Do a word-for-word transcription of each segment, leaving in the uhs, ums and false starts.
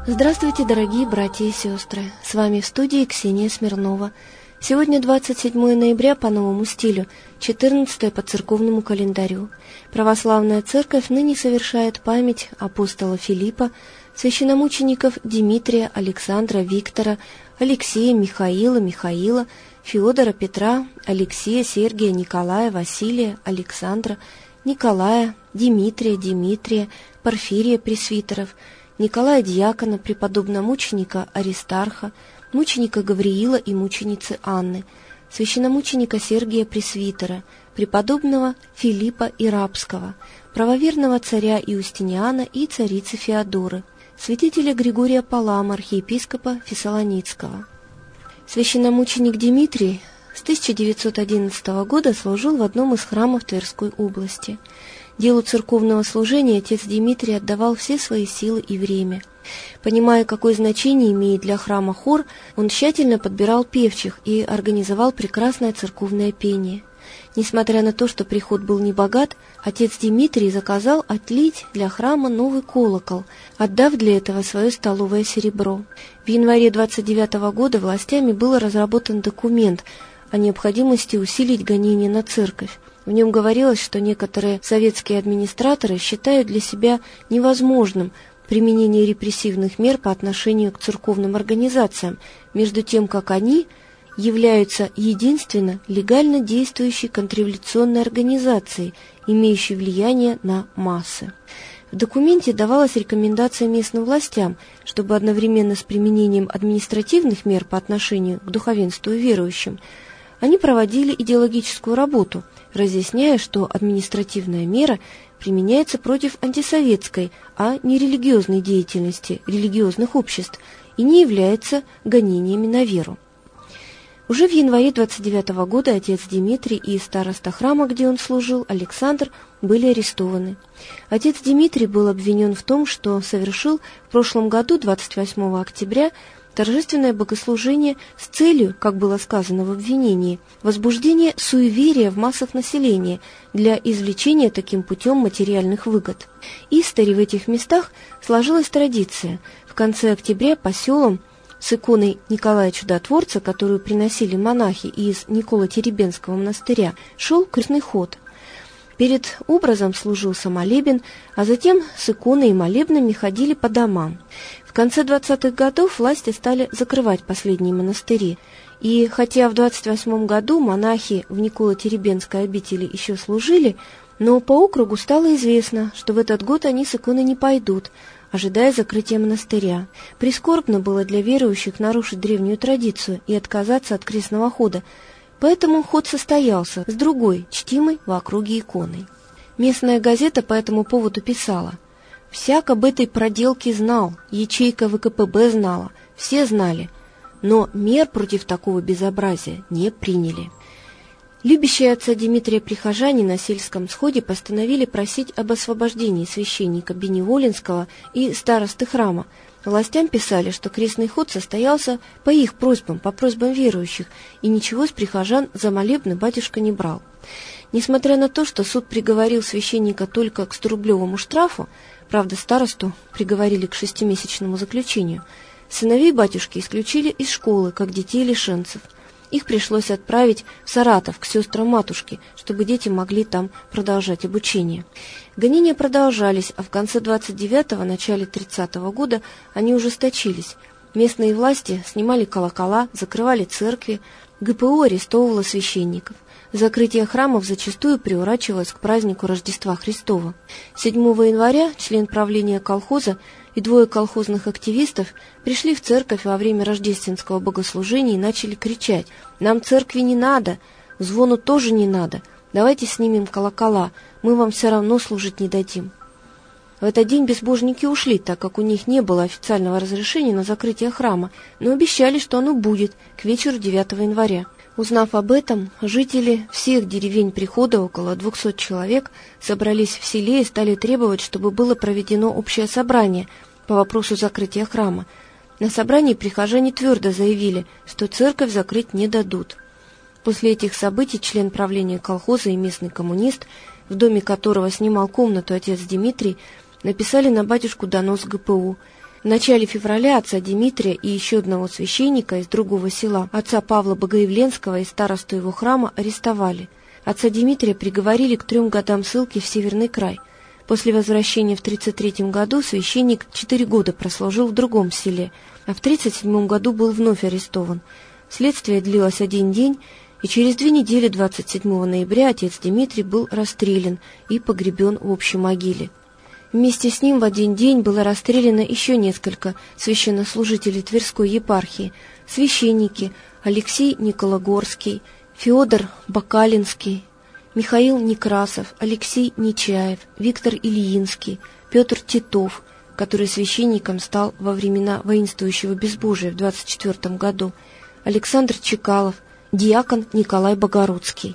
Здравствуйте, дорогие братья и сестры! С вами в студии Ксения Смирнова. Сегодня двадцать седьмое ноября по новому стилю, четырнадцатое по церковному календарю. Православная церковь ныне совершает память апостола Филиппа, священномучеников Дмитрия, Александра, Виктора, Алексея, Михаила, Михаила, Феодора, Петра, Алексея, Сергия, Николая, Василия, Александра, Николая, Дмитрия, Дмитрия, Порфирия, пресвитеров, Николая Дьякона, преподобномученика Аристарха, мученика Гавриила и мученицы Анны, священномученика Сергия Пресвитера, преподобного Филиппа Ирапского, правоверного царя Иустиниана и царицы Феодоры, святителя Григория Палама, архиепископа Фессалоницкого. Священномученик Дмитрий с тысяча девятьсот одиннадцатого года служил в одном из храмов Тверской области. Делу церковного служения отец Дмитрий отдавал все свои силы и время. Понимая, какое значение имеет для храма хор, он тщательно подбирал певчих и организовал прекрасное церковное пение. Несмотря на то, что приход был небогат, отец Дмитрий заказал отлить для храма новый колокол, отдав для этого свое столовое серебро. В январе двадцать девятого года властями был разработан документ о необходимости усилить гонения на церковь. В нем говорилось, что некоторые советские администраторы считают для себя невозможным применение репрессивных мер по отношению к церковным организациям, между тем, как они являются единственно легально действующей контрреволюционной организацией, имеющей влияние на массы. В документе давалась рекомендация местным властям, чтобы одновременно с применением административных мер по отношению к духовенству и верующим, они проводили идеологическую работу, разъясняя, что административная мера применяется против антисоветской, а не религиозной деятельности религиозных обществ и не является гонениями на веру. Уже в январе двадцать девятого года отец Дмитрий и староста храма, где он служил, Александр, были арестованы. Отец Дмитрий был обвинен в том, что совершил в прошлом году, двадцать восьмого октября, торжественное богослужение с целью, как было сказано в обвинении, возбуждения суеверия в массах населения для извлечения таким путем материальных выгод. Истори в этих местах сложилась традиция. В конце октября по селам с иконой Николая Чудотворца, которую приносили монахи из Николо-Теребенского монастыря, шел крестный ход. Перед образом служился молебен, а затем с иконой и молебнами ходили по домам. В конце двадцатых годов власти стали закрывать последние монастыри, и хотя в двадцать восьмом году монахи в Николо-Теребенской обители еще служили, но по округу стало известно, что в этот год они с иконой не пойдут, ожидая закрытия монастыря. Прискорбно было для верующих нарушить древнюю традицию и отказаться от крестного хода, поэтому ход состоялся с другой, чтимой в округе иконой. Местная газета по этому поводу писала: «Всяк об этой проделке знал, ячейка вэ ка пэ бэ знала, все знали, но мер против такого безобразия не приняли». Любящие отца Дмитрия прихожане на сельском сходе постановили просить об освобождении священника Беневолинского и старосты храма. Властям писали, что крестный ход состоялся по их просьбам, по просьбам верующих, и ничего с прихожан за молебны батюшка не брал. Несмотря на то, что суд приговорил священника только к сторублевому штрафу, правда, старосту приговорили к шестимесячному заключению, сыновей батюшки исключили из школы, как детей лишенцев. Их пришлось отправить в Саратов к сестрам матушки, чтобы дети могли там продолжать обучение. Гонения продолжались, а в конце двадцать девятого, начале тридцатого года они ужесточились. Местные власти снимали колокола, закрывали церкви, гэ пэ у арестовывало священников. Закрытие храмов зачастую приурачивалось к празднику Рождества Христова. седьмого января член правления колхоза и двое колхозных активистов пришли в церковь во время рождественского богослужения и начали кричать: «Нам церкви не надо, звону тоже не надо, давайте снимем колокола, мы вам все равно служить не дадим». В этот день безбожники ушли, так как у них не было официального разрешения на закрытие храма, но обещали, что оно будет к вечеру девятого января. Узнав об этом, жители всех деревень прихода, около двухсот человек, собрались в селе и стали требовать, чтобы было проведено общее собрание по вопросу закрытия храма. На собрании прихожане твердо заявили, что церковь закрыть не дадут. После этих событий член правления колхоза и местный коммунист, в доме которого снимал комнату отец Дмитрий, написали на батюшку донос гэ пэ у. начале февраля отца Дмитрия и еще одного священника из другого села, отца Павла Богоявленского и старосту его храма, арестовали. Отца Дмитрия приговорили к трем годам ссылки в Северный край. После возвращения в тридцать третьем году священник четыре года прослужил в другом селе, а в тридцать седьмом году был вновь арестован. Следствие длилось один день, и через две недели, двадцать седьмого ноября, отец Дмитрий был расстрелян и погребен в общей могиле. Вместе с ним в один день было расстреляно еще несколько священнослужителей Тверской епархии: священники Алексей Никологорский, Феодор Бакалинский, Михаил Некрасов, Алексей Нечаев, Виктор Ильинский, Петр Титов, который священником стал во времена воинствующего безбожия в двадцать четвёртом году, Александр Чекалов, диакон Николай Богородский.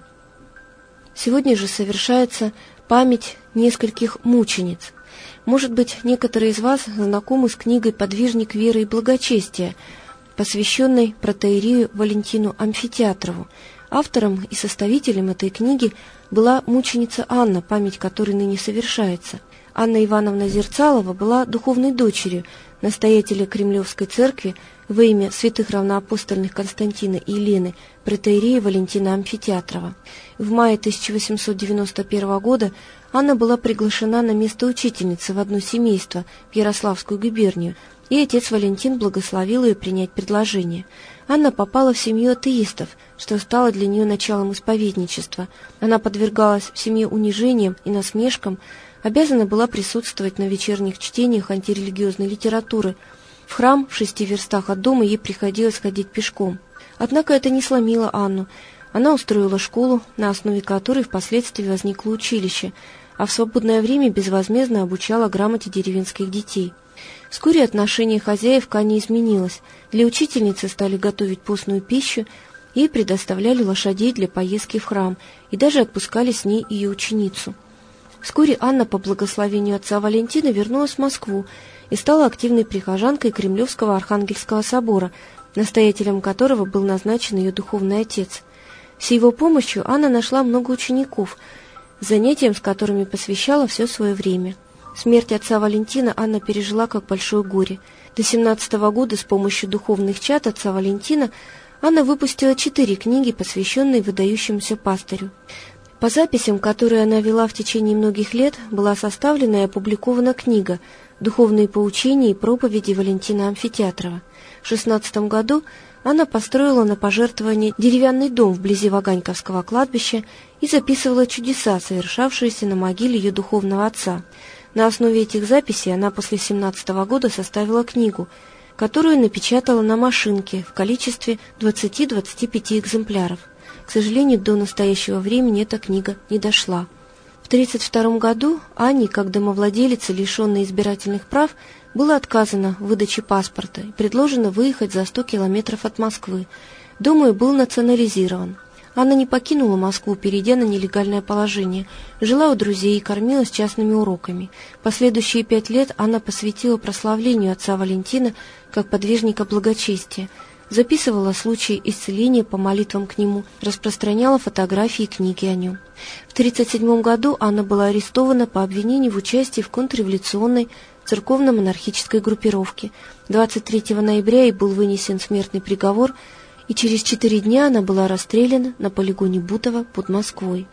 Сегодня же совершается память нескольких мучениц. Может быть, некоторые из вас знакомы с книгой «Подвижник веры и благочестия», посвященной протоиерею Валентину Амфитеатрову. Автором и составителем этой книги была мученица Анна, память которой ныне совершается. Анна Ивановна Зерцалова была духовной дочерью настоятеля Кремлевской церкви во имя святых равноапостольных Константина и Елены, протоиерея Валентина Амфитеатрова. В мае тысяча восемьсот девяносто первого года Анна была приглашена на место учительницы в одно семейство в Ярославскую губернию, и отец Валентин благословил ее принять предложение. Анна попала в семью атеистов, что стало для нее началом исповедничества. Она подвергалась в семье унижениям и насмешкам, обязана была присутствовать на вечерних чтениях антирелигиозной литературы. В храм в шести верстах от дома ей приходилось ходить пешком. Однако это не сломило Анну. Она устроила школу, на основе которой впоследствии возникло училище, а в свободное время безвозмездно обучала грамоте деревенских детей. Вскоре отношение хозяев к Анне изменилось. Для учительницы стали готовить постную пищу, ей предоставляли лошадей для поездки в храм и даже отпускали с ней ее ученицу. Вскоре Анна по благословению отца Валентина вернулась в Москву и стала активной прихожанкой Кремлевского Архангельского собора, настоятелем которого был назначен ее духовный отец. С его помощью Анна нашла много учеников, занятиям с которыми посвящала все свое время. Смерть отца Валентина Анна пережила как большое горе. До семнадцатого года с помощью духовных чад отца Валентина Анна выпустила четыре книги, посвященные выдающемуся пастырю. По записям, которые она вела в течение многих лет, была составлена и опубликована книга «Духовные поучения и проповеди Валентина Амфитеатрова». В шестнадцатом году Анна построила на пожертвование деревянный дом вблизи Ваганьковского кладбища и записывала чудеса, совершавшиеся на могиле ее духовного отца. На основе этих записей она после семнадцатого года составила книгу, которую напечатала на машинке в количестве двадцати-двадцати пяти экземпляров. К сожалению, до настоящего времени эта книга не дошла. В тридцать втором году Анне, как домовладелице, лишенной избирательных прав, было отказано в выдаче паспорта и предложено выехать за сто километров от Москвы. Дом ее был национализирован. Анна не покинула Москву, перейдя на нелегальное положение, жила у друзей и кормилась частными уроками. Последующие пять лет Анна посвятила прославлению отца Валентина как подвижника благочестия, записывала случаи исцеления по молитвам к нему, распространяла фотографии и книги о нем. В тридцать седьмом году Анна была арестована по обвинению в участии в контрреволюционной церковно-монархической группировке. двадцать третьего ноября ей был вынесен смертный приговор, и через четыре дня она была расстреляна на полигоне Бутово под Москвой.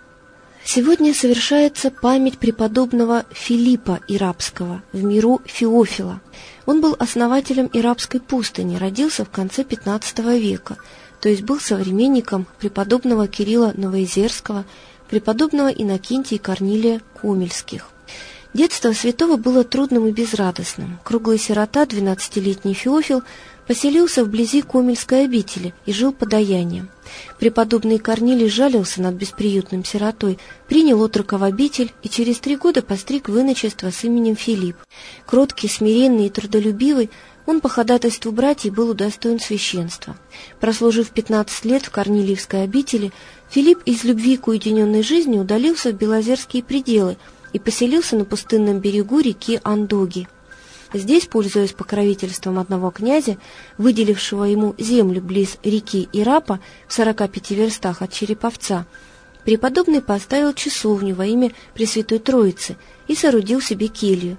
Сегодня совершается память преподобного Филиппа Ирапского, в миру Феофила. Он был основателем Ирапской пустыни, родился в конце пятнадцатого века, то есть был современником преподобного Кирилла Новоизерского, преподобного Иннокентия Корнилия Комельских. Детство святого было трудным и безрадостным. Круглый сирота, двенадцатилетний Феофил, поселился вблизи Комельской обители и жил подаянием. Преподобный Корнилий жалился над бесприютным сиротой, принял отрока в обитель и через три года постриг в иночество с именем Филипп. Кроткий, смиренный и трудолюбивый, он по ходатайству братьев был удостоен священства. Прослужив пятнадцать лет в Корнилиевской обители, Филипп из любви к уединенной жизни удалился в Белозерские пределы и поселился на пустынном берегу реки Андоги. Здесь, пользуясь покровительством одного князя, выделившего ему землю близ реки Ирапа в сорока пяти верстах от Череповца, преподобный поставил часовню во имя Пресвятой Троицы и соорудил себе келью.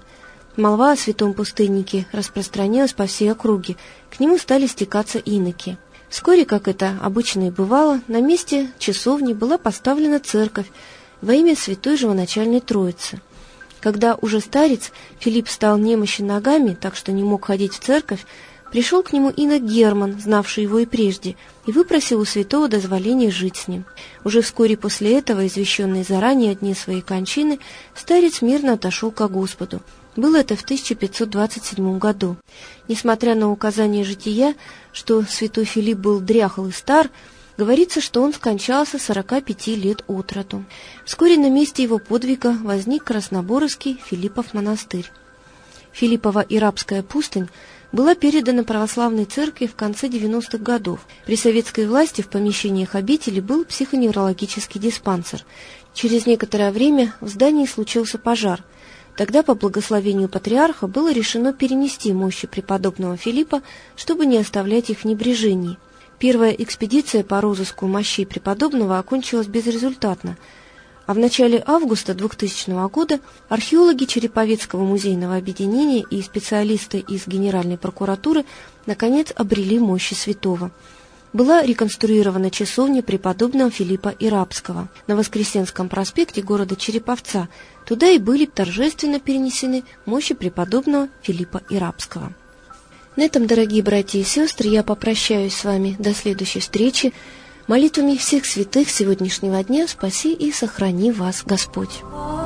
Молва о святом пустыннике распространилась по всей округе, к нему стали стекаться иноки. Вскоре, как это обычно и бывало, на месте часовни была поставлена церковь во имя Святой Живоначальной Троицы. Когда уже старец Филипп стал немощен ногами, так что не мог ходить в церковь, пришел к нему инок Герман, знавший его и прежде, и выпросил у святого дозволения жить с ним. Уже вскоре после этого, извещенный заранее о дне своей кончины, старец мирно отошел ко Господу. Было это в тысяча пятьсот двадцать седьмом году. Несмотря на указание жития, что святой Филипп был дряхл и стар, говорится, что он скончался сорока пяти лет от роду. Вскоре на месте его подвига возник Красноборовский Филиппов монастырь. Филиппова Ирапская пустынь была передана православной церкви в конце девяностых годов. При советской власти в помещениях обители был психоневрологический диспансер. Через некоторое время в здании случился пожар. Тогда по благословению патриарха было решено перенести мощи преподобного Филиппа, чтобы не оставлять их в небрежении. Первая экспедиция по розыску мощей преподобного окончилась безрезультатно, а в начале августа двухтысячного года археологи Череповецкого музейного объединения и специалисты из Генеральной прокуратуры наконец обрели мощи святого. Была реконструирована часовня преподобного Филиппа Ирапского на Воскресенском проспекте города Череповца. Туда и были торжественно перенесены мощи преподобного Филиппа Ирапского. На этом, дорогие братья и сестры, я попрощаюсь с вами до следующей встречи. Молитвами всех святых сегодняшнего дня спаси и сохрани вас Господь.